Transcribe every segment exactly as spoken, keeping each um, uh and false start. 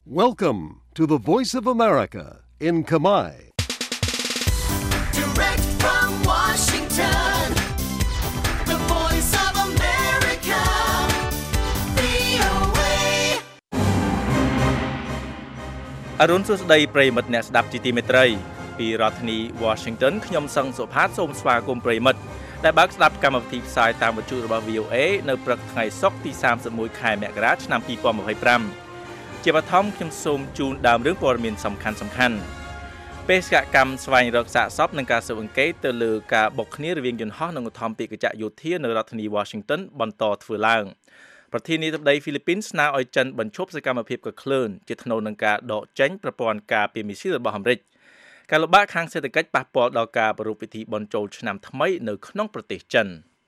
Welcome to the Voice of America in Khmer. Direct from Washington, the Voice of America, វី អូ เอអរុនសួស្តីប្រិយមិត្តអ្នកស្ដាប់ជាទីមេត្រីពីរដ្ឋធានី Washington ខ្ញុំសឹងសុផាតសូមស្វាគមន៍ប្រិយមិត្តដែលបើកស្ដាប់កម្មវិធីផ្សាយតាមវិទ្យុរបស់ វី អូ เอ នៅព្រឹកថ្ងៃសុក្រទីសាមសិបមួយខែមករាឆ្នាំពីរពាន់ម្ភៃប្រាំជាបឋមខ្ញុំសូមជូនដើមរឿងព័ត៌មានសំខាន់សំខាន់បេសកកម្មស្វែងរកសាកសពនិងការស៊ើបអង្កេតទៅលើការបុកគ្នារវាងយន្តហោះនិងឧទ្ធម្ភាគចក្រយោធានៅរដ្ឋធានី Washington បន្តធ្វើឡើងប្រធានាធិបតីហ្វីលីពីនស្នើឲ្យចិនបញ្ឈប់សកម្មភាពកក្លឿនជាថ្នូវនឹងការដកចេញប្រព័ន្ធការពារមីស៊ីលរបស់អាមេរិកការលំបាកខាងសេដ្ឋកិច្ចប៉ះពាល់ដល់ការប្រារព្ធពិធីបុណ្យចូលឆ្នាំថ្មីនៅក្នុងប្រទេសចិន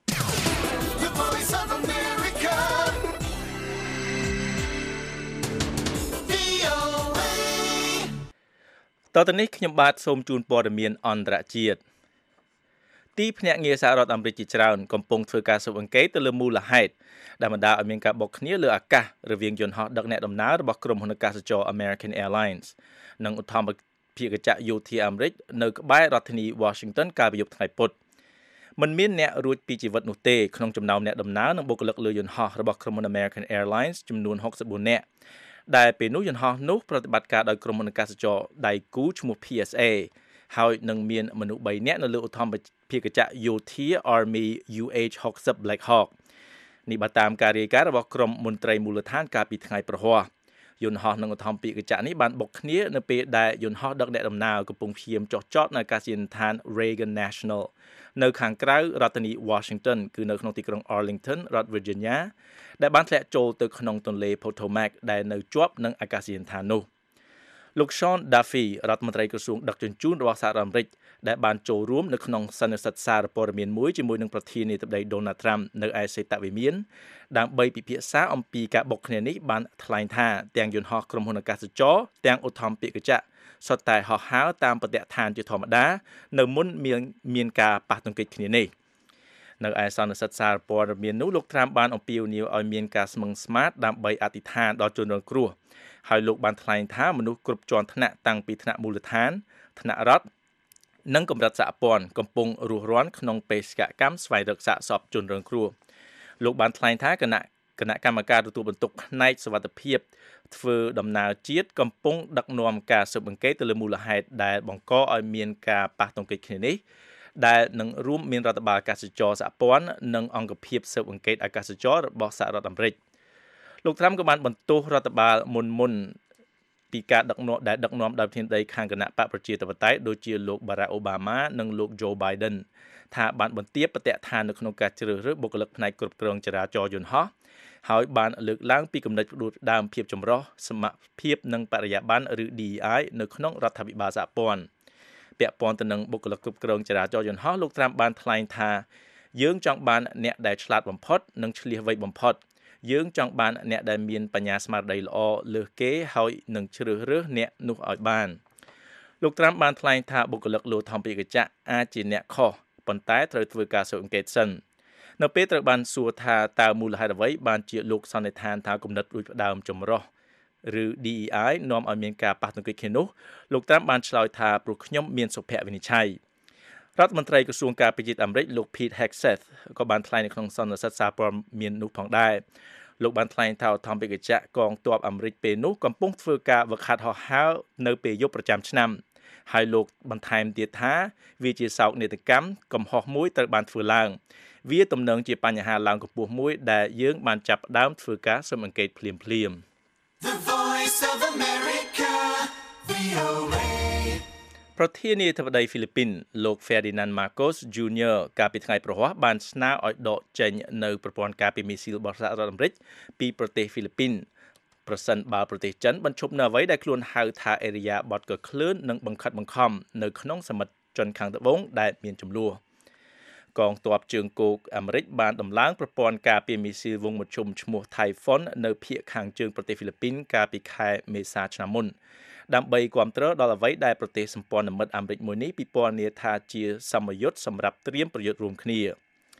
តទៅនេះខ្ញុំបាទសូមជូនព័ត៌មានអន្តរជាតិទីភ្នាក់ងារសហរដ្ឋអាមេរិកជាច្រើនកំពុងធ្វើការស៊ើបអង្កេតទៅលើមូលហេតុដែលបណ្ដាលឲ្យមានការបុកគ្នាលើអាកាសរវាងយន្តហោះដឹកអ្នកដំណើររបស់ក្រុមហ៊ុនអាកាសចរ American Airlines និងឧទ្ធម្ភាគចក្រយោធាអាមេរិកនៅក្បែររដ្ឋធានី Washington កាលពីយប់ថ្ងៃពុធមិនមានអ្នករួចពីជីវិតនោះទេក្នុងចំណោមអ្នកដំណើរនិងបុគ្គលិកលើយន្តហោះរបស់ក្រុមហ៊ុន American Airlines ចំនួនហុកសិបបួននាក់ដែលពេលនោះយន្តហោះនោះប្រតិបត្តិការដោយក្រុមហ៊ុនអាកាសចរដៃគូឈ្មោះ พี เอส เอ ហើយនឹងមានមនុស្សបីនាក់នៅលើឧទ្ធម្ភាគចក្រយោធា Army យូ អេច หกสิบ Black Hawk នេះបើតាមការរាយការណ៍របស់ក្រុមមន្ត្រីមូលដ្ឋានកាលពីថ្ងៃប្រហ័សយន្តហោះនិងឧទ្ធម្ភាគចក្រនេះបានបុកគ្នានៅពេលដែលយន្តហោះដឹកអ្នកដំណើរកំពុងព្យាយាមចុះចតនៅអាកាសយានដ្ឋាន Reagan National នៅខាងក្រៅរដ្ឋធានី Washington គឺនៅក្នុងទីក្រុង Arlington រដ្ឋ Virginia ដែលបានធ្លាក់ចូលទៅក្នុងទន្លេ Potomac ដែលនៅជាប់នឹងអាកាសយានដ្ឋាននោះលោក Sean Duffy រដ្ឋមន្ត្រីក្រសួងដឹកជញ្ជូនរបស់សហរដ្ឋអាមេរិកដែលបានចូលរួមនៅក្នុងសន្និសីទសារព័ត៌មានមួយជាមួយនឹងប្រធានាធិបតី Donald Trump នៅឯសេតវិមានដើម្បីពិភាក្សាអំពីការបុកគ្នានេះបានថ្លែងថាទាំងយន្តហោះក្រុមហ៊ុនអាកាសចរទាំងឧទ្ធម្ភាគចក្រសុទ្ធតែហោះហើរតាមបទដ្ឋានជាធម្មតានៅមុនមានមានការប៉ះទង្គិចគ្នានេះនៅឯសន្និសីទសារព័ត៌មាននោះលោក Trump បានអំពាវនាវឲ្យមានការស្មឹងស្មាតដើម្បីអធិដ្ឋានដល់ជនរងគ្រោះហើយលោកបានថ្លែងថាមនុស្សគ្រប់ជាន់ថ្នាក់តាំងពីថ្នាក់មូលដ្ឋានថ្នាក់រដ្ឋនិងកម្រិតសហព័ន្ធកំពុងរស់រានក្នុងបេសកកម្មស្វែងរកសាកសពជនរងគ្រោះលោកបានថ្លែងថាគណៈគណៈកម្មការទទួលបន្ទុកផ្នែកសុវត្ថិភាពធ្វើដំណើរជាតិកំពុងដឹកនាំការស៊ើបអង្កេតទៅលើមូលហេតុដែលបង្កឲ្យមានការប៉ះទង្គិចគ្នានេះដែលនឹងរួមមានរដ្ឋបាលអាកាសចរសហព័ន្ធនិងអង្គភាពស៊ើបអង្កេតអាកាសចររបស់សហរដ្ឋអាមេរិកលោក Trump ក៏បានបន្ទោសរដ្ឋបាលមុនមុនពីការដឹកនាំដែលដឹកនាំដោយប្រធានាធិបតីខាងគណៈបកប្រជាធិបតេយ្យដូចជាលោក Barack Obama និងលោក Joe Biden ថាបានបន្ទាបបទដ្ឋាននៅក្នុងការជ្រើសរើសបុគ្គលិកផ្នែកគ្រប់គ្រងចរាចរណ៍យន្តហោះហើយបានលើកឡើងពីគំនិតផ្ដួចផ្ដើមភាពចម្រុះសមភាពនិងបរិយាបន្នឬ ឌី អី នៅក្នុងរដ្ឋាភិបាលសហព័ន្ធពាក់ព័ន្ធទៅនឹងបុគ្គលិកគ្រប់គ្រងចរាចរណ៍យន្តហោះលោក Trump បានថ្លែងថាយើងចង់បានអ្នកដែលឆ្លាតបំផុតនិងឆ្លៀសវៃបំផុតយើងចង់បានអ្នកដែលមានបញ្ញាស្មារតីល្អលើសគេហើយនឹងជ្រើសរើសអ្នកនោះឲ្យបានលោក Trump បានថ្លែងថាបុគ្គលិកលោធម្មភាគចក្រអាចជាអ្នកខុសប៉ុន្តែត្រូវធ្វើការស៊ើបអង្កេតសិននៅពេលត្រូវបានសួរថាតើមូលហេតុអ្វីបានជាលោកសន្និដ្ឋានថាគំនិតរួចផ្ដើមចម្រុះឬ ឌី អី នាំឲ្យមានការប៉ះទង្គិចគ្នានោះលោក Trump បានឆ្លើយថាព្រោះខ្ញុំមានសុភវិនិច្ឆ័យរដ្ឋមន្ត្រីក្រសួងការពារជាតិអាមេរិកលោក Pete Hegseth ក៏បានថ្លែងនៅក្នុងសន្និសីទសារព័ត៌មាននោះផងដែរលោកបានថ្លែងថាឧទ្ធម្ភាគចក្រកងទ័ពអាមេរិកពេលនោះកំពុងធ្វើការវឹកហាត់ហោះហើរនៅពេលយប់ប្រចាំឆ្នាំហើយលោកបន្ថែមទៀតថាវាជាសោកនាដកម្មកំហុសមួយត្រូវបានធ្វើឡើងវាទំនងជាបញ្ហាឡើងកម្ពស់មួយដែលយើងបានចាប់ផ្ដើមធ្វើការស៊ើបអង្កេតភ្លាមៗ The Voice of America វី អូ เอប្រធានាធិបតីហ្វីលីពីនលោក Ferdinand Marcos Junior កាលពីថ្ងៃប្រហ័សបានស្នើឲ្យដកចេញនៅប្រព័ន្ធការពារមីស៊ីលរបស់សហរដ្ឋអាមេរិកពីប្រទេសហ្វីលីពីនប្រសិនបើប្រទេសចិនបញ្ឈប់នៅអ្វីដែលខ្លួនហៅថាអេរីយ៉ាបតកក្លឿននិងបង្ខិតបង្ខំនៅក្នុងសមុទ្រចិនខាងត្បូងដែលមានចំនួនកងទ័ពជើងគោកអាមេរិកបានដំឡើងប្រព័ន្ធការពារមីស៊ីលវងមធ្យមឈ្មោះ Typhoon នៅភាគខាងជើងប្រទេសហ្វីលីពីនកាលពីខែមេសាឆ្នាំមុនដើម្បីគាំទ្រដល់អ្វីដែលប្រទេសសម្ព័ន្ធមិត្តអាមេរិកមួយនេះពិពណ៌នាថាជាសមយុទ្ធសម្រាប់ត្រៀមប្រយុទ្ធរួមគ្នា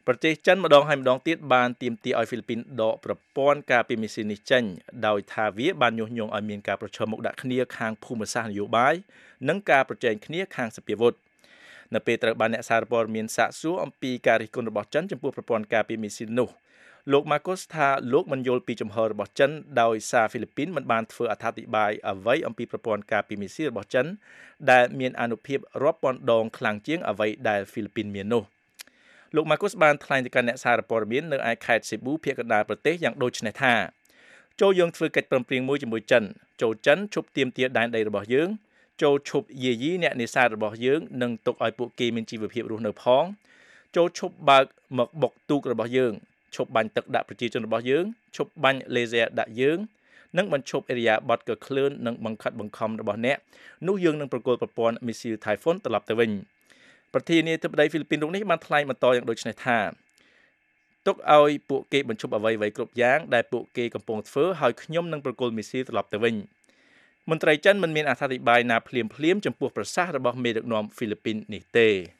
ប្រទេសចិនម្ដងហើយម្ដងទៀតបានទាមទារឲ្យហ្វីលីពីនដកប្រព័ន្ធការពារមីស៊ីលនេះចេញដោយថាវាបានញុះញង់ឲ្យមានការប្រឈមមុខដាក់គ្នាខាងភូមិសាស្ត្រនយោបាយនិងការប្រជែងគ្នាខាងសពាវុធនៅពេលត្រូវបានអ្នកសារព័ត៌មានសាកសួរអំពីការរិះគន់របស់ចិនចំពោះប្រព័ន្ធការពារមីស៊ីលនោះលោក Marcos ថាលោកមិនយល់ពីចំហររបស់ចិនដោយសារហ្វីលីពីនមិនបានធ្វើអត្ថាធិប្បាយអ្វីអំពីប្រព័ន្ធការពារមីស៊ីលរបស់ចិនដែលមានអានុភាពរាប់ពាន់ដងខ្លាំងជាងអ្វីដែលហ្វីលីពីនមាននោះលោក Marcos បានថ្លែងទៅកាន់អ្នកសារព័ត៌មាននៅឯខេត្តសេប៊ូភាគកណ្ដាលប្រទេសយ៉ាងដូចនេះថាចូលយើងធ្វើកិច្ចព្រមព្រៀងមួយជាមួយចិនចូលចិនឈប់ទាមទារដែនដីរបស់យើងចូលឈប់យាយីអ្នកនេសាទរបស់យើងនិងទុកឲ្យពួកគេមានជីវភាពរស់នៅផងចូលឈប់បើកមកបុកទូករបស់យើងឈប់បាញ់ទឹកដាក់ប្រជាជនរបស់យើងឈប់បាញ់លេហ្សេដាក់យើងនិងបញ្ឈប់អេរីយ៉ាបតកក្លឿននិងបង្ខិតបង្ខំរបស់អ្នកនោះយើងនឹងប្រគល់ប្រព័ន្ធមីស៊ីល Typhoon ត្រឡប់ទៅវិញប្រធានាធិបតីហ្វីលីពីនរូបនេះបានថ្លែងបន្តយ៉ាងដូចនេះថាទុកឲ្យពួកគេបញ្ឈប់អ្វីៗគ្រប់យ៉ាងដែលពួកគេកំពុងធ្វើហើយខ្ញុំនឹងប្រគល់មីស៊ីលត្រឡប់ទៅវិញមន្ត្រីចិនមិនមានអត្ថាធិប្បាយណាភ្លាមភ្លាមចំពោះប្រសាសន៍របស់មេដឹកនាំហ្វីលីពីននេះទេ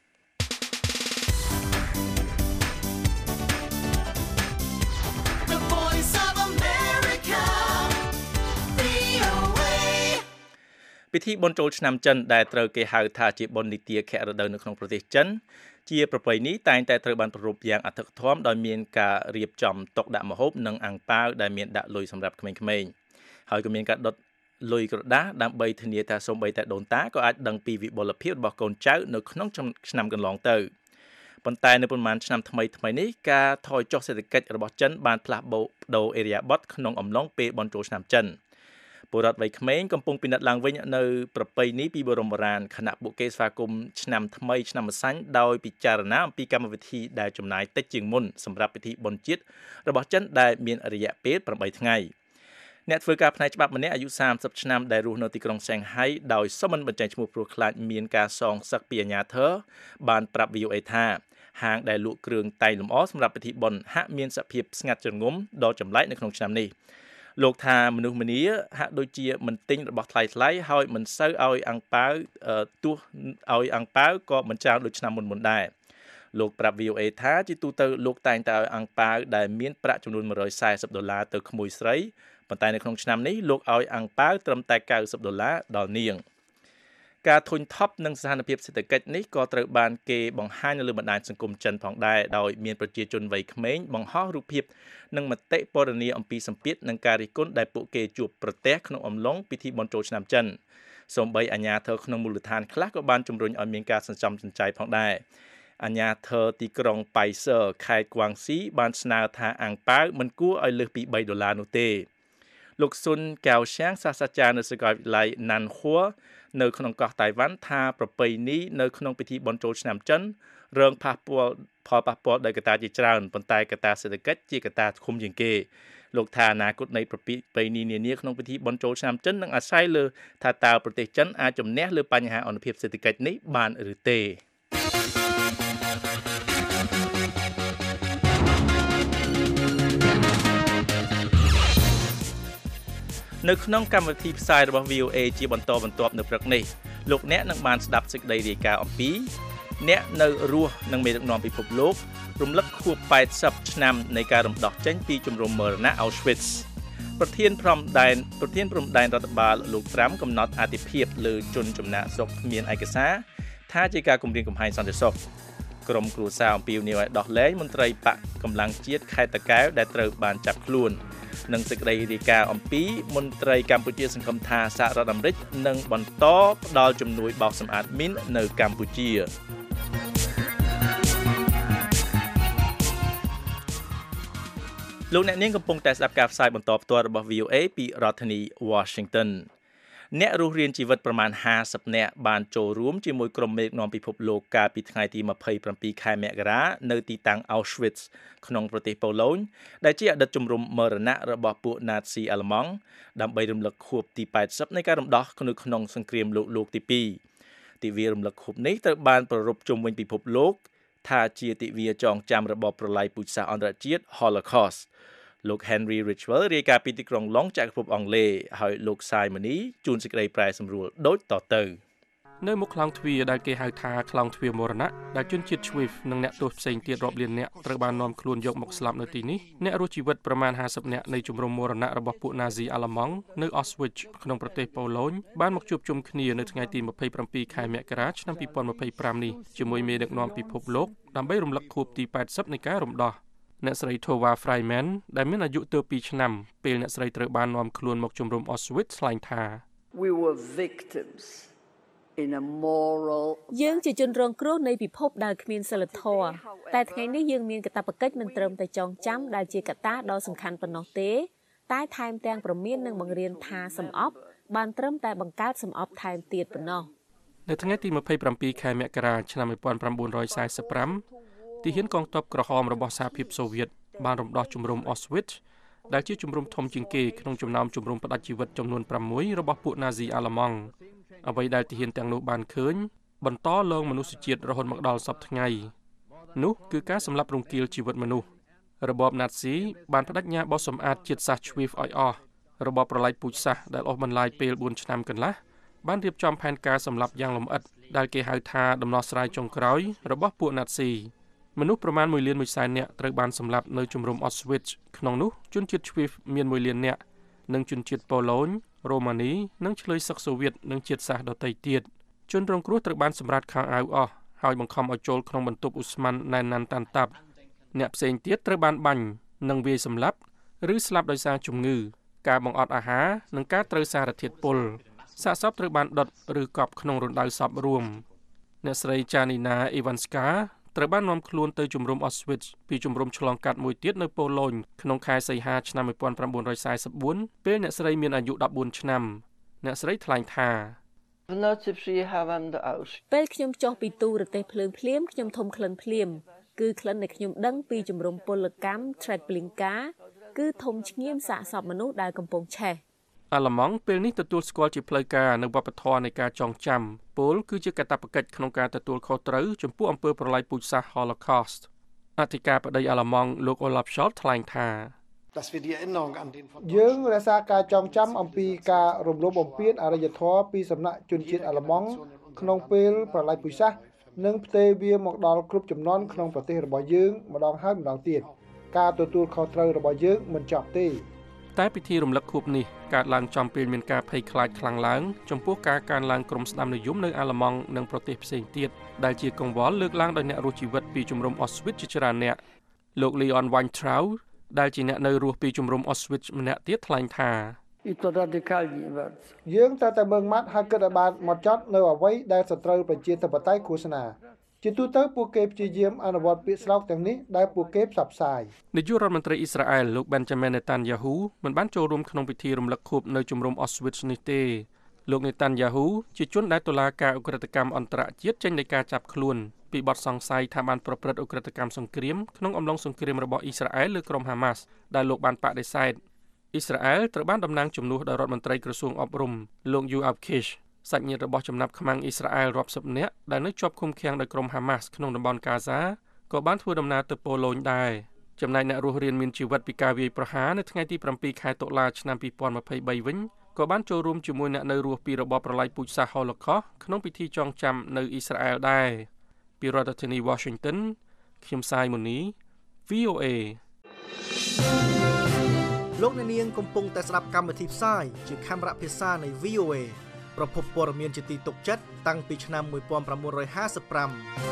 The Voice of America វី អូ เอពិធីបុណ្យចូលឆ្នាំចិនដែលត្រូវគេហៅថាជាបុណ្យនីតិខៈរដូវនៅក្នុងប្រទេសចិនជាប្រពៃណីតែងតែត្រូវបានប្រារព្ធយ៉ាងអធិកអធមដោយមានការរៀបចំតុដាក់ម្ហូបនិងអាំងប៉ាវដែលមានដាក់លុយសម្រាប់ក្មេងៗហើយក៏មានការដុតលុយក្រដាសដើម្បីធានាថាសូម្បីតែដូនតាក៏អាចដឹងពីវិបុលភាពរបស់កូនចៅនៅក្នុងឆ្នាំកន្លងទៅប៉ុន្តែនៅប្រមាណឆ្នាំថ្មីថ្មីនេះការថយចុះសេដ្ឋកិច្ចរបស់ចិនបានផ្លាស់ប្ដូរអេរីយ៉ាបតក្នុងអំឡុងពេលបុណ្យចូលឆ្នាំចិនពលរដ្ឋវ័យក្មេងកំពុងពិនិត្យឡើងវិញនៅប្រពៃណីពីបុរមបុរាណខណៈពួកគេស្វាគមន៍ឆ្នាំថ្មីឆ្នាំម្សាញ់ដោយពិចារណាអំពីកម្មវិធីដែលចំណាយតិចជាងមុនសម្រាប់ពិធីបុណ្យជាតិរបស់ចិនដែលមានរយៈពេលប្រាំបីថ្ងៃអ្នកធ្វើការផ្នែកច្បាប់ម្នាក់អាយុសាមសិបឆ្នាំដែលរស់នៅទីក្រុងសាំងហៃដោយសុំមិនបញ្ចេញឈ្មោះព្រោះខ្លាចមានការសងសឹកពីអាជ្ញាធរបានប្រាប់ វី អូ เอ ថាហាងដែលលក់គ្រឿងតែងលម្អសម្រាប់ពិធីបុណ្យហាក់មានសភាពស្ងាត់ជ្រងំដ៏ចម្លែកនៅក្នុងឆ្នាំនេះលោកថាមនុស្សម្នាហាក់ដូចជាមិនទិញរបស់ថ្លៃថ្លៃហើយមិនសូវឲ្យអាំងប៉ាវទោះឲ្យអាំងប៉ាវក៏មិនច្រើនដូចឆ្នាំមុនមុនដែរលោកប្រាប់ វី អូ เอ ថាជាទូទៅលោកតែងតែឲ្យអាំងប៉ាវដែលមានប្រាក់ចំនួនមួយរយសែសិបដុល្លារទៅក្មួយស្រីប៉ុន្តែនៅក្នុងឆ្នាំនេះលោកឲ្យអាំងប៉ាវត្រឹមតែកៅសិបដុល្លារដល់នាងការធុញថប់នឹងស្ថានភាពសេដ្ឋកិច្ចនេះក៏ត្រូវបានគេបង្ហាញនៅលើបណ្ដាញសង្គមចិនផងដែរដោយមានប្រជាជនវ័យក្មេងបង្ហោះរូបភាពនិងមតិពណ៌នាអំពីសម្ពាធនិងការរិះគន់ដែលពួកគេជួបប្រទះក្នុងអំឡុងពិធីបុណ្យចូលឆ្នាំចិនសូម្បីអាជ្ញាធរក្នុងមូលដ្ឋានខ្លះក៏បានជំរុញឲ្យមានការសន្សំសំចៃផងដែរអាជ្ញាធរទីក្រុងប៉ៃសឺខេត្តគួងស៊ីបានស្នើថាអាំងប៉ាវមិនគួរឲ្យលើសពីបីដុល្លារនោះទេលោកស៊ុនកៅឆាងសាស្ត្រាចារ្យនៅសាកលវិទ្យាល័យណាន់ហួរនៅក្នុងកោះតៃវ៉ាន់ថាប្រពៃណីនៅក្នុងពិធីបុណ្យចូលឆ្នាំចិនរងប៉ះពាល់ផលប៉ះពាល់ដោយកត្តាជាច្រើនប៉ុន្តែកត្តាសេដ្ឋកិច្ចជាកត្តាធំជាងគេលោកថាអនាគតនៃប្រពៃណីនានាក្នុងពិធីបុណ្យចូលឆ្នាំចិននឹងអាស្រ័យលើថាតើប្រទេសចិនអាចជំនះលើបញ្ហាអនុភាពសេដ្ឋកិច្ចនេះបានឬទេនៅក្នុងកម្មវិធីផ្សាយរបស់ វី អូ เอ ជាបន្តបន្ទាប់នៅព្រឹកនេះលោកអ្នកនឹងបានស្ដាប់សេចក្តីរាយការណ៍អំពីអ្នកនៅរស់នឹងមេដឹកនាំពិភពលោករំលឹកខួបแปดสิบឆ្នាំនៃការរំដោះចេញពីជំរំមរណៈ Auschwitz ប្រធានព្រំដែនប្រធានព្រំដែនរដ្ឋបាលលោកត្រាំកំណត់អាទិភាពលើជនចំណាក់ស្រុកមានឯកសារថាជាការគំរាមកំហែងសន្តិសុខក្រុមគ្រួសារអំពាវនាវឲ្យដោះលែងមន្ត្រីបកកម្លាំងជាតិខេត្តតាកែវដែលត្រូវបានចាប់ខ្លួននិងសេចក្តីរាយការណ៍អំពីមន្ត្រីកម្ពុជាសង្ឃឹមថាសហរដ្ឋអាមេរិកនឹងបន្តផ្ដល់ជំនួយបោសសម្អាតមីននៅកម្ពុជាលោកអ្នកនាងកំពុងតែស្ដាប់ការផ្សាយបន្តផ្ទាល់របស់ វី អូ เอ ពីរដ្ឋធានី Washington អ្នករស់រានជីវិតប្រមាណห้าสิบនាក់បានចូលរួមជាមួយក្រុមមេដឹកនាំពិភពលោកកាលពីថ្ងៃទីยี่สิบเจ็ดខែមករានៅទីតាំង Auschwitz ក្នុងប្រទេសប៉ូឡូញដែលជាអតីតជំរំមរណៈរបស់ពួកណាតស៊ីអាល្លឺម៉ង់ដើម្បីរំលឹកខួបទីแปดสิบនៃការរំដោះនៅក្នុងសង្គ្រាមលោកលោកទីពីរទិវារំលឹកខួបនេះត្រូវបានប្រារព្ធជុំវិញពិភពលោកថាជាទិវាចងចាំរបបប្រល័យពូជសាសន៍អន្តរជាតិ Holocaust លោក Henry Ridgwell រាយការណ៍ពីទីក្រុងឡុងចក្រភពអង់គ្លេសហើយលោក Simony ជួនសេចក្តីប្រែសម្រួលដូចតទៅនៅមុខខ្លោងទ្វារដែលគេហៅថាខ្លោងទ្វារមរណៈដែលជនជាតិ Swift និងអ្នកទោសផ្សេងទៀតរាប់លាននាក់ត្រូវបាននាំខ្លួនយកមកស្លាប់នៅទីនេះអ្នករស់ជីវិតប្រមាណห้าสิบនាក់នៃជំរំមរណៈរបស់ពួក Nazi អាល្លឺម៉ង់នៅ Auschwitz ក្នុងប្រទេសប៉ូឡូញបានមកជួបជុំគ្នានៅថ្ងៃទីtwenty-sevenខែមករាឆ្នាំtwenty twenty-fiveនេះជាមួយមេដឹកនាំពិភពលោកដើម្បីរំលឹកខួបទីeightyនៃការរំដោះអ្នកស្រី Tova Freiman ដែលមានអាយុទៅtwoឆ្នាំពេលអ្នកស្រីត្រូវបាននាំខ្លួនមកជំរំ Auschwitz ថ្លែងថា We were victims in a moral យើងជាជនរងគ្រោះនៃពិភពដែលគ្មានសីលធម៌តែថ្ងៃនេះយើងមានកាតព្វកិច្ចមិនត្រឹមតែចងចាំដែលជាកត្តាដ៏សំខាន់ប៉ុណ្ណោះទេតែថែមទាំងប្រមាននិងបង្រៀនថាសំអប់បានត្រឹមតែបង្កើតសំអប់ថែមទៀតប៉ុណ្ណោះនៅថ្ងៃទីtwenty-sevenខែមករាឆ្នាំnineteen forty-fiveទីហ៊ានកងទ័ពក្រហមរបស់សហភាពសូវៀតបានរំដោះជំរំ Auschwitz ដែលជាជំរំធំជាងគេក្នុងចំណោមជំរំផ្ដាច់ជីវិតចំនួនsixរបស់ពួក Nazi អាល្លឺម៉ង់អ្វីដែលទីហ៊ានទាំងនោះបានឃើញបន្តលងមនុស្សជាតិរហូតមកដល់សព្វថ្ងៃនោះគឺការសម្លាប់រង្គាលជីវិតមនុស្សរបប Nazi បានបដិញ្ញាបោះសម្អាតជាតិសាសន៍ Swift ឲ្យអស់របបប្រល័យពូជសាសន៍ដែលអូសបន្លាយពេលfourឆ្នាំកន្លះបានរៀបចំផែនការសម្លាប់យ៉ាងលម្អិតដែលគេហៅថាដំណោះស្រាយចុងក្រោយរបស់ពួក Naziមនុស្សប្រមាណoneលានoneសែននាក់ត្រូវបានសម្លាប់នៅជំរំ Auschwitz ក្នុងនោះជនជាតិ Swift មានoneលាននាក់និងជនជាតិប៉ូឡូញរ៉ូម៉ានីនិងឆ្លើយសឹកសូវៀតនិងជាតិសាសន៍ដទៃទៀតជនរងគ្រោះត្រូវបានសម្រាតខោអាវអស់ហើយបង្ខំឲ្យចូលក្នុងបន្ទប់ឧស្ម័នណែនណាន់តាន់តាប់អ្នកផ្សេងទៀតត្រូវបានបាញ់និងវាយសម្លាប់ឬស្លាប់ដោយសារជំងឺការបង្អត់អាហារនិងការត្រូវសារធាតុពុលសាកសពត្រូវបានដុតឬកប់ក្នុងរណ្ដៅសពរួមអ្នកស្រី Janina Iwanska ត្រូវបាននាំខ្លួនទៅជំរំ Auschwitz ពីជំរំឆ្លងកាត់មួយទៀតនៅប៉ូឡូញក្នុងខែសីហាឆ្នាំnineteen forty-fourពេលអ្នកស្រីមានអាយុfourteenឆ្នាំអ្នកស្រីថ្លែងថាពេលខ្ញុំចុះពីទូរទេសភ្លើងភ្លាមខ្ញុំធំក្លិនភ្លាមគឺក្លិនដែលខ្ញុំដឹងពីជំរំពលកម្ម Treblinka គឺធំឆ្ងៀមសាកសពមនុស្សដែលកំពុងឆេះអាល្លឺម៉ង់ពេលនេះទទួលស្គាល់ជាផ្លូវការនៅវប្បធម៌នៃការចងចាំពលគឺជាកាតព្វកិច្ចក្នុងការទទួលខុសត្រូវចំពោះអំពើប្រល័យពូជសាសន៍ Holocaust អធិការបតីអាល្លឺម៉ង់លោក Olaf Scholz ថ្លែងថាយើងរក្សាការចងចាំអំពីការរំលោភបំពានអរិយធម៌ពីសំណាក់ជនជាតិអាល្លឺម៉ង់ក្នុងពេលប្រល័យពូជសាសន៍និងផ្ទេរវាមកដល់គ្រប់ជំនាន់ក្នុងប្រទេសរបស់យើងម្ដងហើយម្ដងទៀតការទទួលខុសត្រូវរបស់យើងមិនចប់ទេតែពិធីរំលឹកខួបនេះកើតឡើងចំពេលមានការភ័យខ្លាចខ្លាំងឡើងចំពោះការកើនឡើងក្រុមស្ដាំនិយមនៅអាល្លឺម៉ង់និងប្រទេសផ្សេងទៀតដែលជាកង្វល់លើកឡើងដោយអ្នករស់ជីវិតពីជំរំ Auschwitz ជាច្រើនអ្នកលោក Leon Weintraub ដែលជាអ្នកនៅរស់ពីជំរំ Auschwitz ម្នាក់ទៀតថ្លែងថាយើងតែតែមើងម៉ាត់ហើយគិតឲ្យបានមកចត់នៅអ្វីដែលសត្រូវប្រជាធិបតេយ្យឃោសនាជាទូទៅពួកគេព្យាយាមអនុវត្តពាក្យស្លោកទាំងនេះដែលពួកគេផ្សព្វផ្សាយនាយករដ្ឋមន្ត្រីអ៊ីស្រាអែលលោក Benjamin Netanyahu មិនបានចូលរួមក្នុងពិធីរំលឹកខួបនៅជំរំ Auschwitz នេះទេលោក Netanyahu ជាជនដែលតុលាការឧក្រិដ្ឋកម្មអន្តរជាតិចេញដោយការចាប់ខ្លួនពីបទសង្ស័យថាបានប្រព្រឹត្តឧក្រិដ្ឋកម្មសង្គ្រាមក្នុងអំឡុងសង្គ្រាមរបស់អ៊ីស្រាអែលលើក្រុម Hamas ដែលលោកបានបដិសេធអ៊ីស្រាអែលត្រូវបានតំណាងជំនួសដោយរដ្ឋមន្ត្រីក្រសួងអប់រំលោក Yoav Kishសាច់ញាតិរបស់ចំណាប់ខ្មាំងអ៊ីស្រាអែលរាប់សិបនាក់ដែលនៅជាប់ឃុំឃាំងដោយក្រុម Hamas ក្នុងតំបន់ Gaza ក៏បានធ្វើដំណើរទៅប៉ូឡូញដែរចំណែកអ្នករស់រានមានជីវិតពីការវាយប្រហារនៅថ្ងៃទីsevenខែតុលាឆ្នាំtwenty twenty-threeវិញក៏បានចូលរួមជាមួយអ្នកនៅរស់ពីរបបប្រល័យពូជសាសន៍ Holocaust ក្នុងពិធីចងចាំនៅអ៊ីស្រាអែលដែរពីរដ្ឋធានី Washington ខ្ញុំសាយមូនី V O A លោកអ្នកនាងកំពុងតែស្ដាប់កម្មវិធីផ្សាយជាខេមរៈភាសានៃ V O A ប្រភពព័ត៌មានជាទីទុកចិត្តតាំងពីឆ្នាំnineteen fifty-five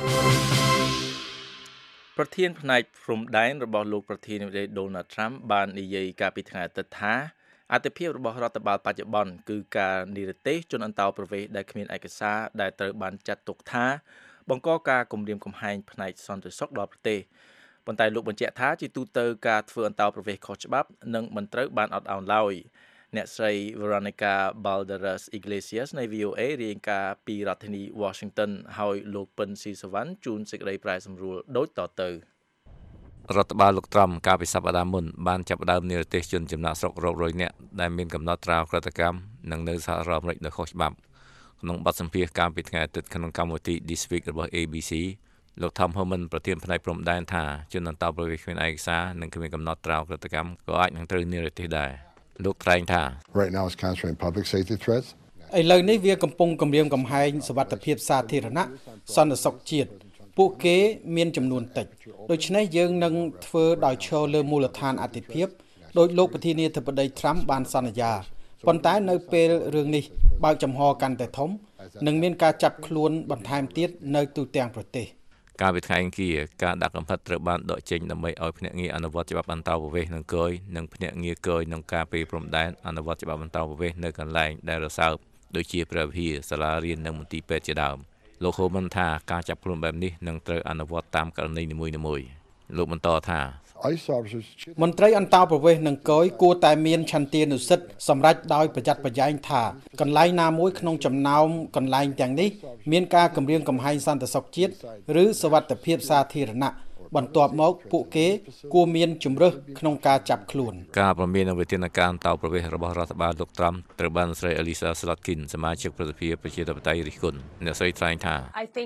ប្រធានផ្នែកព្រំដែនរបស់លោកប្រធានាធិបតី Donald Trump បាននិយាយកាលពីថ្ងៃអាទិត្យថាអត្ថប្រយោជន៍របស់រដ្ឋបាលបច្ចុប្បន្នគឺការនិរទេសជនអន្តោប្រវេសន៍ដែលគ្មានឯកសារដែលត្រូវបានចាត់ទុកថាបង្កការគំរាមកំហែងផ្នែកសន្តិសុខដល់ប្រទេសប៉ុន្តែលោកបញ្ជាក់ថាជាទូទៅការធ្វើអន្តោប្រវេសន៍ខុសច្បាប់នឹងមិនត្រូវបានអត់ឱនឡើយអ្នកស្រី Veronica Balderas Iglesias នៃ V O A រាយការណ៍ពីរដ្ឋធានី Washington ហើយលោកពិនស៊ីសវណ្ណជួនសេចក្តីប្រែសម្រួលដូចតទៅរដ្ឋបាលលោកត្រាំកាលពីសប្តាហ៍មុនបានចាប់ផ្ដើមនិរទេសជនចំណាក់ស្រុករាប់រយនាក់ដែលមានកំណត់ត្រាក្រតកម្មនិងនៅសហរដ្ឋអាមេរិកដោយខុសច្បាប់ក្នុងបទសម្ភាសន៍កាលពីថ្ងៃអាទិត្យក្នុងកម្មវិធី This Week របស់ A B C លោក Tom Herman ប្រធានផ្នែកព្រំដែនថាជនអន្តោប្រវេសន៍គ្មានឯកសារនិងគ្មានកំណត់ត្រាក្រតកម្មក៏អាចនឹងត្រូវនិរទេសដែរលោកថ្លែងថា Right now it's concentrating public safety threats ឥឡូវនេះវាកំពុងគម្រាមកំហែងសុវត្ថិភាពសាធារណៈសន្តិសុខជាតិពួកគេមានចំនួនតិចដូច្នេះយើងនឹងធ្វើដោយឈរលើមូលដ្ឋានអតិភិបដោយលោកប្រធានាធិបតី Trump បានសន្យាប៉ុន្តែនៅពេលរឿងនេះបើកចំហកាន់តែធំនឹងមានការចាប់ខ្លួនបន្ថែមទៀតនៅទូទាំងប្រទេសការវិធានការការដាក់កំហិតត្រូវបានដកចេញដើម្បីឲ្យភ្នាក់ងារអនុវត្តច្បាប់អន្តោប្រវេសន៍និងគយនិងភ្នាក់ងារគយនឹងការពីព្រំដែនអនុវត្តច្បាប់អន្តោប្រវេសន៍នៅកន្លែងដែលរសើបដូចជាព្រះវិហារសាលារៀននិងមន្ទីរពេទ្យជាដើមលោកហូមិនថាការចាប់ខ្លួនបែបនេះនឹងត្រូវអនុវត្តតាមករណីនីមួយៗលោកបន្តថាមន្ត្រីអន្តោប្រវេសន៍និងគយគួរតែមានឆន្ទានុសិទ្ធិសម្រាប់ដោយប្រយ័ត្នប្រយែងថាកន្លែងណាមួយក្នុងចំណោមកន្លែងទាំងនេះមានការគម្រាមកំហែងសន្តិសុខជាតិឬសុវត្ថិភាពសាធារណៈបន្ទាប់មកពួកគេគួរមានជំរើសក្នុងការចាប់ខ្លួនការប្រមាននិងវិធានការអន្តោប្រវេសន៍របស់រដ្ឋបាលលោកត្រាំត្រូវបានស្រី Elisa Slotkin សមាជិកប្រតិភិប្រជាធិបតេយ្យរិះគន់អ្នកស្រីថ្លែងថា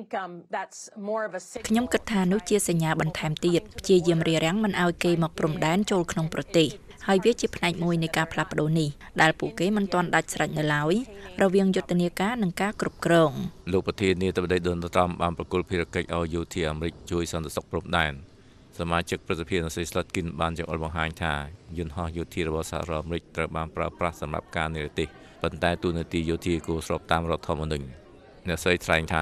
ខ្ញុំគិតថានោះជាសញ្ញាបន្ថែមទៀតព្យាយាមរារាំងមិនឲ្យគេមកព្រំដែនចូលក្នុងប្រទេសហើយវាជាផ្នែកមួយនៃការផ្លាស់ប្ដូរនេះដែលពួកគេមិនទាន់ដាច់ស្រេចនៅឡើយរវាងយុទ្ធនាការនិងការគ្រប់គ្រងលោកប្រធានាធិបតី Donald Trump បានប្រគល់ភារកិច្ចឲ្យយោធាអាមេរិកជួយសន្តិសុខព្រំដែនសមាជិកប្រតិភិអ្នកស្រី Slotkin បានចង្អុលបង្ហាញថាយន្តហោះយោធារបស់សហរដ្ឋអាមេរិកត្រូវបានប្រើប្រាស់សម្រាប់ការនិរទេសប៉ុន្តែទូនាទីយោធាគួរស្របតាមរដ្ឋធម្មនុញ្ញអ្នកស្រីថ្លែងថា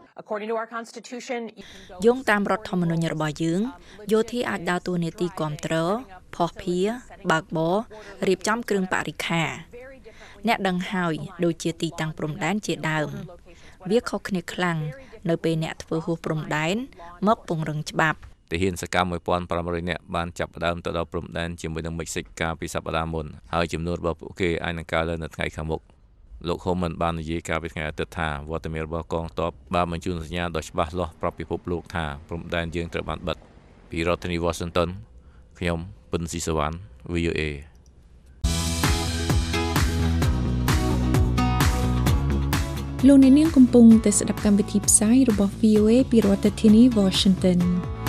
យោងតាមរដ្ឋធម្មនុញ្ញរបស់យើងយោធាអាចដើរតួនាទីគាំទ្រភស្តុភារបើកបររៀបចំគ្រឿងបរិក្ខារអ្នកដឹងហើយដូចជាទីតាំងព្រំដែនជាដើមវាខុសគ្នាខ្លាំងនៅពេលអ្នកធ្វើហួសព្រំដែនមកពង្រឹងច្បាប់ទាហានសកម្មមួយពាន់ប្រាំរយនាក់បានចាប់ផ្ដើមទៅដល់ព្រំដែនជាមួយនឹងមិចស៊ិកកាលពីសប្តាហ៍មុនហើយចំនួនរបស់ពួកគេអាចនឹងកើនឡើងនៅថ្ងៃខាងមុខលោកហូមិនបាននិយាយកាលពីថ្ងៃអាទិត្យថាវត្តមានរបស់កងទ័ពបានបញ្ជូនសញ្ញាដ៏ច្បាស់លាស់ប្រាប់ពិភពលោកថាព្រំដែនយើងត្រូវបានបិទពីរដ្ឋធានី Washington ខ្ញុំពិនស៊ីសវណ្ណ V O A លោកអ្នកនាងកំពុងតែស្ដាប់កម្មវិធីផ្សាយរបស់ V O A ពីរដ្ឋធានី Washington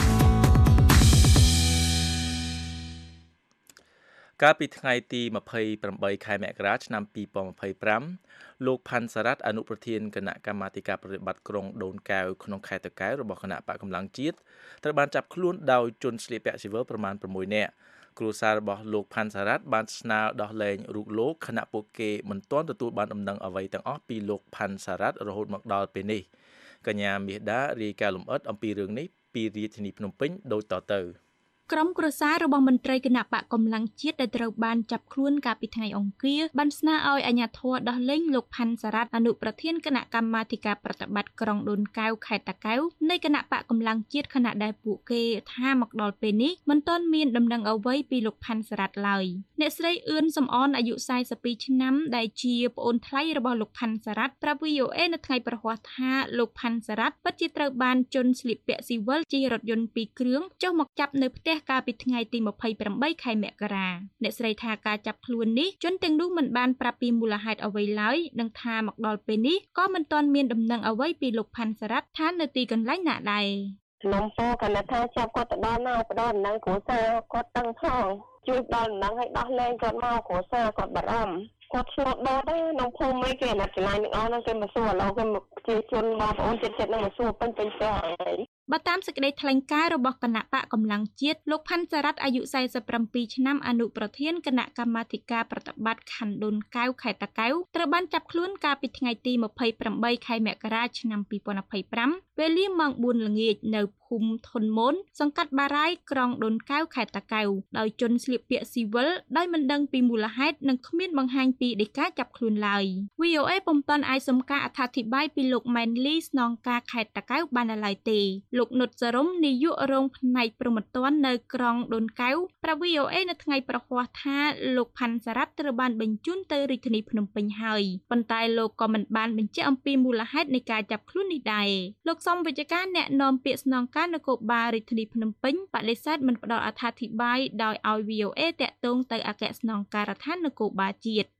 កាលពីថ្ងៃទីម្ភៃប្រាំបីខែមករាឆ្នាំពីរពាន់ម្ភៃប្រាំលោកផាន់សារ៉ាត់អនុប្រធានគណៈកម្មាធិការប្រតិបត្តិក្រុងដូនកែវក្នុងខេត្តតាកែវរបស់គណៈបកកម្លាំងជាតិត្រូវបានចាប់ខ្លួនដោយជនស្លៀកពាក់ស៊ីវិលប្រមាណប្រាំមួយនាក់គ្រួសាររបស់លោកផាន់សារ៉ាត់បានស្នើដោះលែងរូបលោកខណៈពួកគេមិនទាន់ទទួលបានដំណឹងអ្វីទាំងអស់ពីលោកផាន់សារ៉ាត់រហូតមកដល់ពេលនេះកញ្ញាមាសដារាយការណ៍លម្អិតអំពីរឿងនេះពីរាជធានីភ្នំពេញដូចតទៅក្រុមគ្រួសាររបស់មន្ត្រីគណៈបកកម្លាំងជាតិដែលត្រូវបានចាប់ខ្លួនកាលពីថ្ងៃអង្គារបានស្នើឲ្យអាជ្ញាធរដោះលែងលោកផាន់សារ៉ាត់អនុប្រធានគណៈកម្មាធិការប្រតិបត្តិក្រុងដូនកែវខេត្តតាកែវនៃគណៈបកកម្លាំងជាតិខណៈដែលពួកគេថាមកដល់ពេលនេះមិនទាន់មានដំណឹងអ្វីពីលោកផាន់សារ៉ាត់ឡើយអ្នកស្រីអឿនសំអនអាយុសែនសិបពីរឆ្នាំដែលជាប្អូនថ្លៃរបស់លោកផាន់សារ៉ាត់ប្រាប់ V O A នៅថ្ងៃប្រហ័សថាលោកផាន់សារ៉ាត់ពិតជាត្រូវបានជនស្លៀកពាក់ស៊ីវិលជិះរថយន្តពីរគ្រឿងចុះមកចាប់នៅផ្ទះកាលពីថ្ងៃទីម្ភៃប្រាំបីខែមករាអ្នកស្រីថាការចាប់ខ្លួននេះជនទាំងនោះមិនបានប្រាប់ពីមូលហេតុអ្វីឡើយនិងថាមកដល់ពេលនេះក៏មិនទាន់មានដំណឹងអ្វីពីលោកផាន់សារ៉ាត់ថានៅទីកន្លែងណាដែរខ្ញុំពោគាត់ថាចាប់គាត់ទៅដល់មកផ្ដល់ដំណឹងគ្រួសារគាត់តឹងផងជួយដល់ដំណឹងឲ្យដោះលែងគាត់មកគ្រួសារគាត់បារម្ភគាត់ឆ្លត់ដល់ដែរក្នុងភូមិឯគេអាណត្តិកន្លែងទាំងអស់ហ្នឹងគេមកសួរឥឡូវគេមកជាជនបងប្អូនចិត្តចិត្តហ្នឹងមកសួរពេញពេញផ្ទះហើយបើតាមសេចក្តីថ្លែងការណ៍របស់គណៈបកកម្លាំងជាតិលោកផាន់សារ៉ាត់អាយុសែនសិបប្រាំពីរឆ្នាំអនុប្រធានគណៈកម្មាធិការប្រតិបត្តិខណ្ឌដូនកែវខេត្តតាកែវត្រូវបានចាប់ខ្លួនកាលពីថ្ងៃទីម្ភៃប្រាំបីខែមករាឆ្នាំពីរពាន់ម្ភៃប្រាំវេលាម៉ោងបួនល្ងាចនៅភូមិធនមនសង្កាត់បារាយក្រុងដូនកែវខេត្តតាកែវដោយជនស្លៀកពាក់ស៊ីវិលដោយមិនដឹងពីមូលហេតុនិងគ្មានបង្ហាញពីដីកាចាប់ខ្លួនឡើយ V O A ពុំទាន់អាចសុំការអត្ថាធិប្បាយពីលោកម៉ែនលីស្នងការខេត្តតាកែវបានឡើយទេលោកនុតសរមនាយករងផ្នែកព្រហ្មទណ្ឌនៅក្រុងដូនកែវប្រាប់ V O A នៅថ្ងៃប្រហ័សថាលោកផាន់សារ៉ាត់ត្រូវបានបញ្ជូនទៅរាជធានីភ្នំពេញហើយប៉ុន្តែលោកក៏មិនបានបញ្ជាក់អំពីមូលហេតុនៃការចាប់ខ្លួននេះដែរលោកសំវិជ្ជការអ្នកនាំពាក្យស្នងការនគរបាលរាជធានីភ្នំពេញបដិសេធមិនផ្ដល់អត្ថាធិប្បាយដោយឲ្យ V O A តាក់ទងទៅអគ្គស្នងការដ្ឋាននគរបាលជាតិ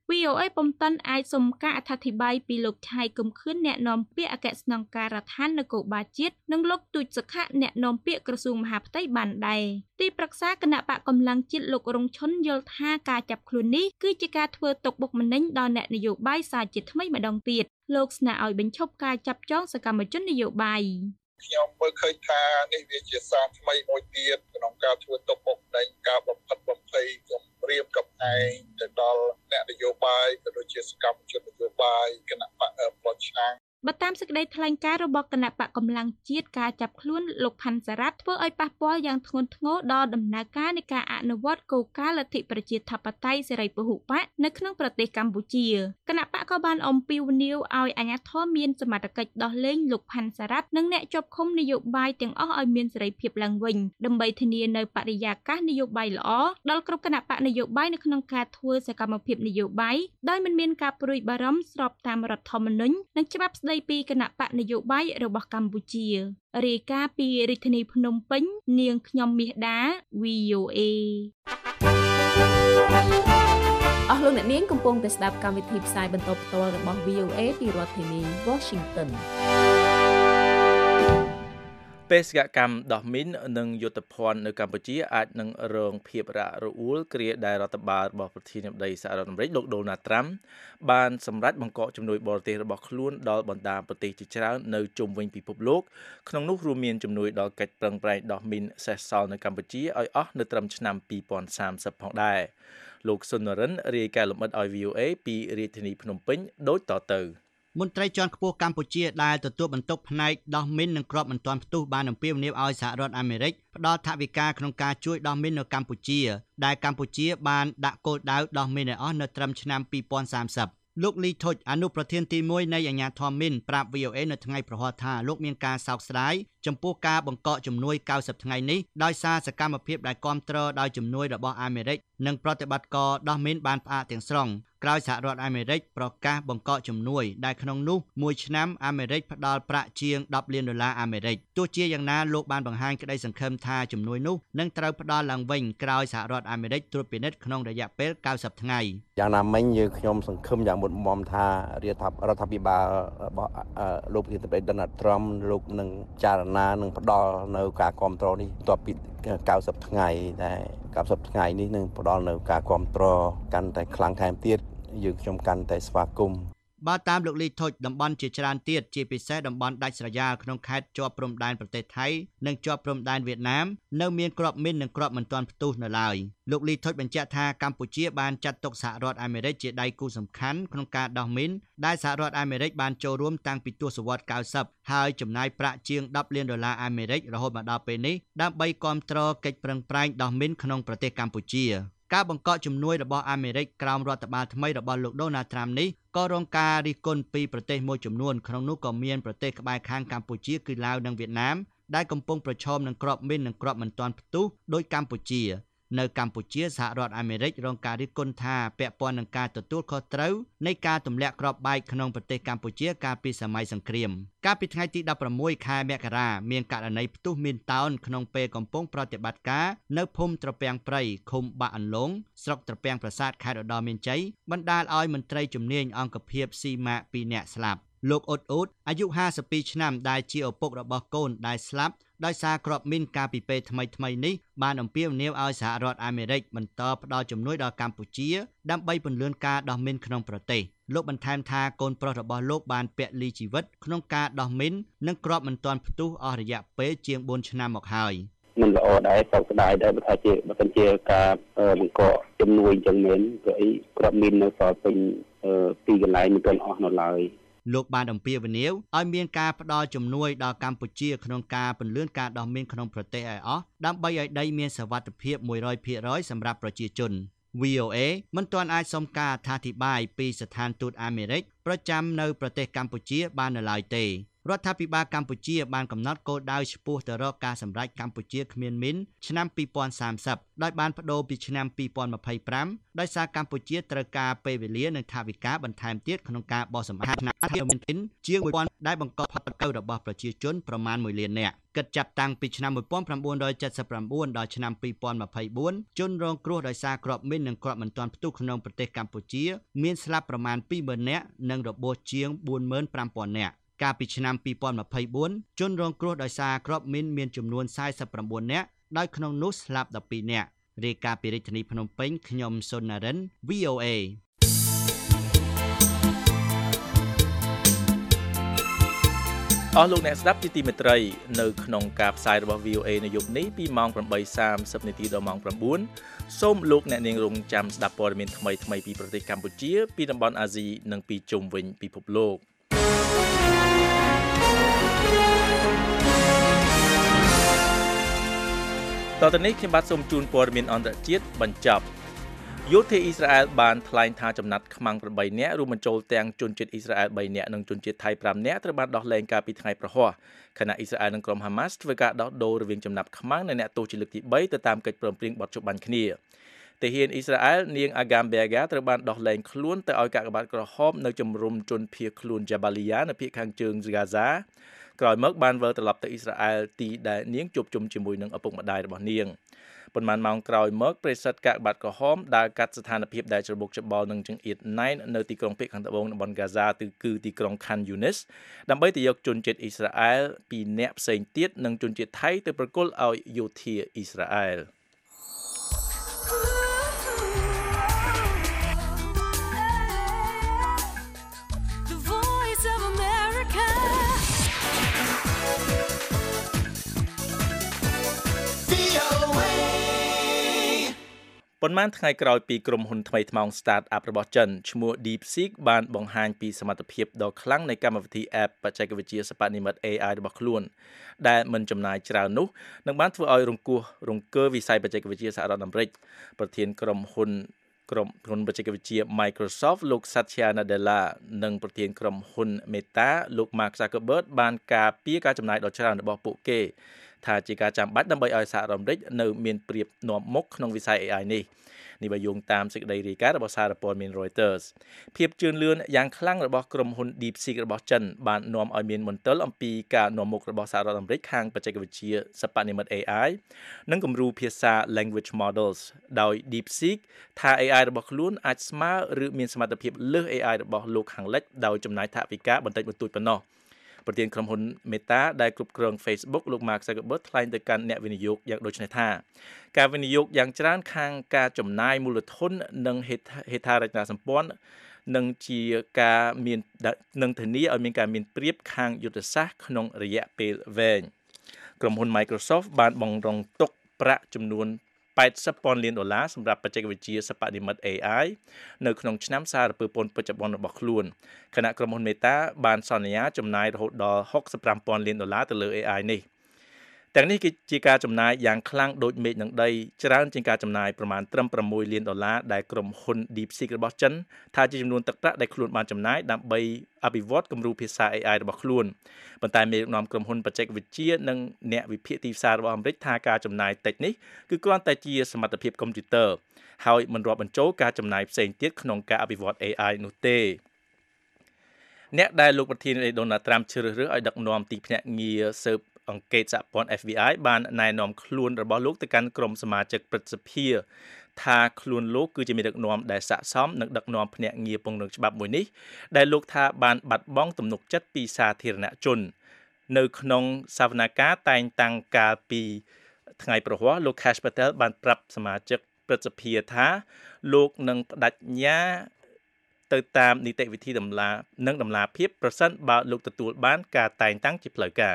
វី អូ เอ ពុំទាន់អាចសុំការអធិប្បាយពីលោកឆៃគឹមខឿនអ្នកនាំពាក្យអគ្គស្នងការដ្ឋាននគរបាលជាតិនិងលោកទូចសុខៈអ្នកនាំពាក្យក្រសួងមហាផ្ទៃបានដែរទីប្រឹក្សាគណៈបកកម្លាំងជាតិលោករងឈុនយល់ថាការចាប់ខ្លួននេះគឺជាការធ្វើទុកបុកម្នេញដល់អ្នកនយោបាយសារជាតិថ្មីម្ដងទៀតលោកស្នើឲ្យបញ្ឈប់ការចាប់ចងសកម្មជននយោបាយខ្ញុំមើលឃើញថានេះវាជាសារថ្មីមួយទៀតក្នុងការធ្វើទុកបុកម្នេញការបំផិតបំភ័យគំរាមកំហែងទៅដល់អ្នកនយោបាយក៏ដូចជាសកម្មជននយោបាយគណៈបកប្រឆាំងបើតាមសេចក្តីថ្លែងការណ៍របស់គណៈបកកម្លាំងជាតិការចាប់ខ្លួនលោកផាន់សារ៉ាត់ធ្វើឲ្យប៉ះពាល់យ៉ាងធ្ងន់ធ្ងរដល់ដំណើរការនៃការអនុវត្តគោលការណ៍លទ្ធិប្រជាធិបតេយ្យសេរីពហុបកនៅក្នុងប្រទេសកម្ពុជាគណៈបកក៏បានអំពាវនាវឲ្យអាជ្ញាធរមានសមត្ថកិច្ចដោះលែងលោកផាន់សារ៉ាត់និងអ្នកជាប់ឃុំនយោបាយទាំងអស់ឲ្យមានសេរីភាពឡើងវិញដើម្បីធានានៅបរិយាកាសនយោបាយល្អដល់គ្រប់គណៈបកនយោបាយនៅក្នុងការធ្វើសកម្មភាពនយោបាយដោយមិនមានការព្រួយបារម្ភស្របតាមរដ្ឋធម្មនុញ្ញនិងច្បាប់ស្តីពីគណៈបកនយោបាយរបស់កម្ពុជារាយការណ៍ពីរាជធានីភ្នំពេញនាងខ្ញុំមាសដា វី អូ เอអស់លោកអ្នកនាងកំពុងតែស្ដាប់កម្មវិធីផ្សាយបន្តផ្ទាល់របស់ វី អូ เอ ពីរដ្ឋធានី Washington បេសកកម្មដោះមីននិងយុទ្ធភ័ណ្ឌនៅកម្ពុជាអាចនឹងរងភាពរអាក់រអួលគ្រាដែលរដ្ឋបាលរបស់ប្រធានាធិបតីសហរដ្ឋអាមេរិកលោក Donald Trump បានសម្រេចបង្កកជំនួយបរទេសរបស់ខ្លួនដល់បណ្ដាប្រទេសជាច្រើននៅជុំវិញពិភពលោកក្នុងនោះរួមមានជំនួយដល់កិច្ចប្រឹងប្រែងដោះមីនសេសសល់នៅកម្ពុជាឲ្យអស់នៅត្រឹមឆ្នាំពីរពាន់សាមសិបផងដែរលោកសុននរិនរាយការណ៍លម្អិតឲ្យ វី អូ เอ ពីរាជធានីភ្នំពេញដូចតទៅមន្ត្រីជាន់ខ្ពស់កម្ពុជាដែលទទួលបន្ទុកផ្នែកដោះមីននិងគ្រាប់មិនទាន់ផ្ទុះបានអំពាវនាវឲ្យសហរដ្ឋអាមេរិកផ្ដល់ថវិកាក្នុងការជួយដោះមីននៅកម្ពុជាដែលកម្ពុជាបានដាក់គោលដៅដោះមីនឲ្យអស់នៅត្រឹមឆ្នាំពីរពាន់សាមសិបលោកលីថុចអនុប្រធានទីមួយនៃអាជ្ញាធរមីនប្រាប់ វី អូ เอ នៅថ្ងៃប្រហ័សថាលោកមានការសោកស្ដាយចំពោះការបង្កកជំនួយเก้าสิบថ្ងៃនេះដោយសារសកម្មភាពដែលគាំទ្រដោយជំនួយរបស់អាមេរិកនិងប្រតិបត្តិការដោះមីនបានផ្អាកទាំងស្រុងក្រោយសហរដ្ឋអាមេរិកប្រកាសបង្កកជំនួយដែលក្នុងនោះមួយឆ្នាំអាមេរិកផ្ដល់ប្រាក់ជាងដប់លានដុល្លារអាមេរិកទោះជាយ៉ាងណាលោកបានបង្ហាញក្តីសង្ឃឹមថាជំនួយនោះនឹងត្រូវផ្ដល់ឡើងវិញក្រោយសហរដ្ឋអាមេរិកត្រួតពិនិត្យក្នុងរយៈពេលเก้าสิบថ្ងៃយ៉ាងណាមិញយើងខ្ញុំសង្ឃឹមយ៉ាងមុតមមថារដ្ឋាភិបាលរបស់លោកប្រធានាធិបតី Donald Trump លោកនឹងចារណានឹងផ្ដល់នៅការគាំទ្រនេះបន្ទាប់ពីเก้าสิบថ្ងៃដែលเก้าสิบថ្ងៃនេះនឹងផ្ដល់នៅការគាំទ្រកាន់តែខ្លាំងថែមទៀតយើងខ្ញុំកាន់តែស្វាគមន៍បើតាមលោកលីថុចតំបន់ជាច្រើនទៀតជាពិសេសតំបន់ដាច់ស្រយាលក្នុងខេត្តជាប់ព្រំដែនប្រទេសថៃនិងជាប់ព្រំដែនវៀតណាមនៅមានគ្រាប់មីននិងគ្រាប់មិនទាន់ផ្ទុះនៅឡើយលោកលីថុចបញ្ជាក់ថាកម្ពុជាបានចាត់ទុកសហរដ្ឋអាមេរិកជាដៃគូសំខាន់ក្នុងការដោះមីនដែលសហរដ្ឋអាមេរិកបានចូលរួមតាំងពីទសវត្សរ៍เก้าสิบហើយចំណាយប្រាក់ជាងដប់លានដុល្លារអាមេរិករហូតមកដល់ពេលនេះដើម្បីគាំទ្រកិច្ចប្រឹងប្រែងដោះមីនក្នុងប្រទេសកម្ពុជាការបង្កកជំនួយរបស់អាមេរិកក្រោមរដ្ឋបាលថ្មីរបស់លោក Donald Trump នេះក៏រងការរិះគន់ពីប្រទេសមួយចំនួនក្នុងនោះក៏មានប្រទេសក្បែរខាងកម្ពុជាគឺឡាវនិងវៀតណាមដែលកំពុងប្រឈមនឹងគ្រាប់មីននិងគ្រាប់មិនទាន់ផ្ទុះដោយកម្ពុជានៅកម្ពុជាសហរដ្ឋអាមេរិករងការរិះគន់ថាពាក់ព័ន្ធនឹងការទទួលខុសត្រូវនៃការទម្លាក់គ្រាប់បែកក្នុងប្រទេសកម្ពុជាកាលពីសម័យសង្គ្រាមកាលពីថ្ងៃទីដប់ប្រាំមួយខែមករាមានករណីផ្ទុះមីនតោនក្នុងពេលកំពុងប្រតិបត្តិការនៅភូមិត្រពាំងព្រៃឃុំបាក់អន្លង់ស្រុកត្រពាំងប្រាសាទខេត្តឧត្តរមានជ័យបណ្ដាលឲ្យមន្ត្រីជំនាញអង្គភាពស៊ីម៉ាក់ពីរនាក់ស្លាប់លោកអ៊ុតអ៊ុតអាយុห้าสิบពីរឆ្នាំដែលជាឪពុករបស់កូនដែលស្លាប់ដោយសារគ្រាប់មីនកាលពីពេលថ្មីថ្មីនេះបានអំពាវនាវឲ្យសហរដ្ឋអាមេរិកបន្តផ្ដល់ជំនួយដល់កម្ពុជាដើម្បីពន្លឿនការដោះមីនក្នុងប្រទេសលោកបន្ថែមថាកូនប្រុសរបស់លោកបានពលីជីវិតក្នុងការដោះមីននិងគ្រាប់មិនទាន់ផ្ទុះអស់រយៈពេលជាងបួនឆ្នាំមកហើយមិនល្អដែរសោកស្ដាយដែរបើថាជាបើមិនជាការបង្កជំនួយចឹងមែនព្រោះអីគ្រាប់មីននៅសល់ពេញពីកន្លែងមិនទាន់អស់នៅឡើយលោកបានអំពាវនាវឲ្យមានការផ្ដល់ជំនួយដល់កម្ពុជាក្នុងការពន្លឿនការដោះមីនក្នុងប្រទេសឲ្យអស់ដើម្បីឲ្យដីមានសុវត្ថិភាពមួយរយភាគរយសម្រាប់ប្រជាជន វី អូ เอ មិនទាន់អាចសុំការអធិប្បាយពីស្ថានទូតអាមេរិកប្រចាំនៅប្រទេសកម្ពុជាបាននៅឡើយទេរដ្ឋាភិបាលកម្ពុជាបានកំណត់គោលដៅឆ្ពោះទៅរកការសម្រេចកម្ពុជាគ្មានមីនឆ្នាំពីរពាន់សាមសិបដោយបានបដូរពីឆ្នាំពីរពាន់ម្ភៃប្រាំដោយសារកម្ពុជាត្រូវការពេលវេលានិងថវិកាបន្ថែមទៀតក្នុងការបោះសម្អាតឆ្នាំមីនជាងមួយពាន់ដែលបង្កផលប៉ះពាល់របស់ប្រជាជនប្រមាណមួយលាននាក់គិតចាប់តាំងពីឆ្នាំmột nghìn chín trăm七十九ដល់ឆ្នាំពីរពាន់ម្ភៃបួនជនរងគ្រោះដោយសារគ្រាប់មីននិងគ្រាប់មិនទាន់ផ្ទុះក្នុងប្រទេសកម្ពុជាមានស្លាប់ប្រមាណពីរម៉ឺននាក់និងរបួសជាងបួនម៉ឺនប្រាំពាន់នាក់កាលពីឆ្នាំពីរពាន់ម្ភៃបួនជនរងគ្រោះដោយសារគ្រាប់មីនមានចំនួនសែសិប៩នាក់ដោយក្នុងនោះស្លាប់ដប់ពីរនាក់រាយការណ៍ពីរាជធានីភ្នំពេញខ្ញុំសុនណារិន V O A អស់លោកអ្នកស្ដាប់ជាទីមេត្រីនៅក្នុងការផ្សាយរបស់ V O A នៅយប់នេះពីម៉ោងប្រាំបីសាមសិបនាទីដល់ម៉ោងប្រាំបួនសូមលោកអ្នកនាងរងចាំស្ដាប់ព័ត៌មានថ្មីៗពីប្រទេសកម្ពុជាពីតំបន់អាស៊ីនិងពីជុំវិញពិភពលោកតទៅនេះខ្ញុំបាទសូមជូនព័ត៌មានអន្តរជាតិបញ្ចប់យោធាអ៊ីស្រាអែលបានថ្លែងថាចំណាត់ខ្មាំងប្រាំបីនាក់រួមបញ្ចូលទាំងជនជាតិអ៊ីស្រាអែលបីនាក់និងជនជាតិថៃប្រាំនាក់ត្រូវបានដោះលែងកាលពីថ្ងៃប្រហ័សខណៈអ៊ីស្រាអែលនិងក្រុមហាម៉ាស់ធ្វើការដោះដូររវាងចំណាប់ខ្មាំងនិងអ្នកទោសជាលើកទីបីទៅតាមកិច្ចព្រមព្រៀងបទចុះបាញ់គ្នាទាហានអ៊ីស្រាអែលនាង Agam Berga ត្រូវបានដោះលែងខ្លួនទៅឲ្យកាកបាទក្រហមនៅជំរំជនភៀសខ្លួន Jabalia នៅភាគខាងជើង Gaza ក្រោយមកបានវិលត្រឡប់ទៅអ៊ីស្រាអែលទីដែលនាងជួបជុំជាមួយនឹងឪពុកម្ដាយរបស់នាងប៉ុន្មានម៉ោងក្រោយមកប្រិយសិទ្ធកាកបាទក្រហមដើរកាត់ស្ថានភាពដែលច្របូកច្របល់នឹងចង្អៀតណែននៅទីក្រុងភាគខាងត្បូងតំបន់ Gaza គឺគឺទីក្រុង Khan Yunis ដើម្បីទៅយកជនជាតិអ៊ីស្រាអែលពីរនាក់ផ្សេងទៀតនិងជនជាតិថៃទៅប្រគល់ឲ្យយោធាអ៊ីស្រាអែលប៉ុន្មានថ្ងៃក្រោយពីក្រុមហ៊ុនថ្មីថ្មោង Start-up របស់ចិនឈ្មោះ DeepSeek បានបង្ហាញពីសមត្ថភាពដ៏ខ្លាំងនៃកម្មវិធី App បច្ចេកវិទ្យាសិប្បនិម្មិត A I របស់ខ្លួនដែលមិនចំណាយច្រើននោះនឹងបានធ្វើឲ្យរង្គោះរង្គើវិស័យបច្ចេកវិទ្យាសហរដ្ឋអាមេរិកប្រធានក្រុមហ៊ុនក្រុមហ៊ុនបច្ចេកវិទ្យា Microsoft លោក Satya Nadella និងប្រធានក្រុមហ៊ុន Meta លោក Mark Zuckerberg បានការពារការចំណាយដ៏ច្រើនរបស់ពួកគេថាជាការចាំបាច់ដើម្បីឲ្យសហរដ្ឋអាមេរិកនៅមានប្រៀបនាំមុខក្នុងវិស័យ A I នេះនេះបើយោងតាមសេចក្តីរាយការណ៍របស់សារព័ត៌មាន Reuters ភាពជឿនលឿនយ៉ាងខ្លាំងរបស់ក្រុមហ៊ុន DeepSeek របស់ចិនបាននាំឲ្យមានមន្ទិលអំពីការនាំមុខរបស់សហរដ្ឋអាមេរិកខាងបច្ចេកវិទ្យាសិប្បនិម្មិត A I និងគំរូភាសា language models ដោយ DeepSeek ថា A I របស់ខ្លួនអាចស្មើឬមានសមត្ថភាពលើស A I របស់លោកខាងលិចដោយចំណាយថវិកាបន្តិចបន្តួចប៉ុណ្ណោះប្រធានក្រុមហ៊ុន Meta ដែលគ្រប់គ្រង Facebook លោក Mark Zuckerberg ថ្លែងទៅកាន់អ្នកវិនិយោគយ៉ាងដូចនេះថាការវិនិយោគយ៉ាងច្រើនខាងការចំណាយមូលធននិងហេដ្ឋារចនាសម្ព័ន្ធនឹងជាការមាននឹងធានាឲ្យមានការមានប្រៀបខាងយុទ្ធសាស្ត្រក្នុងរយៈពេលវែងក្រុមហ៊ុន Microsoft បានបង្រង់ទុកប្រាក់ចំនួនแปดสิบពាន់លានដុល្លារសម្រាប់បច្ចេកវិទ្យាសិប្បនិម្មិត A I នៅក្នុងឆ្នាំសារពើពន្ធបច្ចុប្បន្នរបស់ខ្លួនខណៈក្រុមហ៊ុន Meta បានសន្យាចំណាយរហូតដល់ហុកសិបប្រាំពាន់លានដុល្លារទៅលើ A I នេះទាំងនេះគឺជាការចំណាយយ៉ាងខ្លាំងដូចមេឃនឹងដីច្រើនជាងការចំណាយប្រមាណត្រឹមប្រាំមួយលានដុល្លារដែលក្រុមហ៊ុន DeepSeek របស់ចិនថាជាចំនួនទឹកប្រាក់ដែលខ្លួនបានចំណាយដើម្បីអភិវឌ្ឍគំរូភាសា A I របស់ខ្លួនប៉ុន្តែមេដឹកនាំក្រុមហ៊ុនបច្ចេកវិទ្យានិងអ្នកវិភាគទីផ្សាររបស់អាមេរិកថាការចំណាយតិចនេះគឺគ្រាន់តែជាសមត្ថភាពកុំព្យូទ័រហើយមិនរាប់បញ្ចូលការចំណាយផ្សេងទៀតក្នុងការអភិវឌ្ឍ A I នោះទេអ្នកដែលលោកប្រធានាធិបតី Donald Trump ជ្រើសរើសឲ្យដឹកនាំទីភ្នាក់ងារស៊ើបអង្កេតសហព័ន្ធ F B I បានណែនាំខ្លួនរបស់លោកទៅកាន់ក្រុមសមាជិកព្រឹទ្ធសភាថាខ្លួនលោកគឺជាមេដឹកនាំដែលស័ក្តិសមនឹងដឹកនាំភ្នាក់ងារពង្រឹងច្បាប់មួយនេះដែលលោកថាបានបាត់បង់ទំនុកចិត្តពីសាធារណជននៅក្នុងសវនកម្មតែងតាំងកាលពីថ្ងៃប្រហ័សលោក Kash Patel បានប្រាប់សមាជិកព្រឹទ្ធសភាថាលោកនឹងបដិញ្ញាទៅតាមនីតិវិធីតម្លានិងតម្លាភាពប្រសិនបើលោកទទួលបានការតែងតាំងជាផ្លូវការ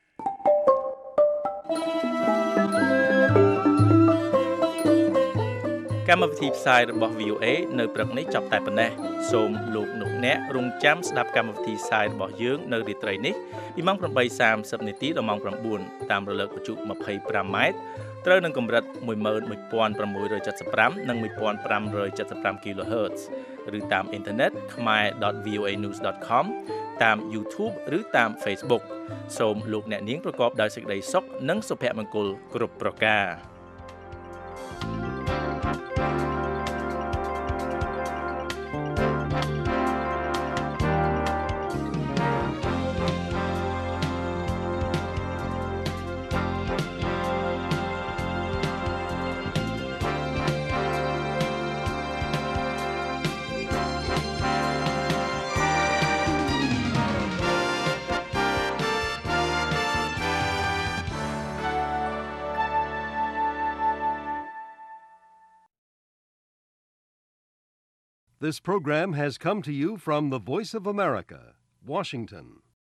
កម្មវិធីផ្សាយរបស់ V O A នៅព្រឹកនេះចប់តែប៉ុណ្ណេះសូមលោកលោកអ្នករងចាំស្ដាប់កម្មវិធីផ្សាយរបស់យើងនៅរាត្រីនេះពីម៉ោងប្រាំបីសាមសិបនាទីដល់ម៉ោងប្រាំបួនតាមរលកវិទ្យុยี่สิบห้าម៉ែត្រត្រូវនឹងកម្រិតmột một một sáu bảy៥និងmột năm bảy bảy គីឡូហឺតឬតាមអ៊ីនធឺណិត khmer dot v o a news dot com តាម YouTube ឬតាម Facebook សូមលោកអ្នកនាងប្រកបដោយសេចក្តីសុខនិងសុភមង្គលគ្រប់ប្រការ This program has come to you from the Voice of America, Washington.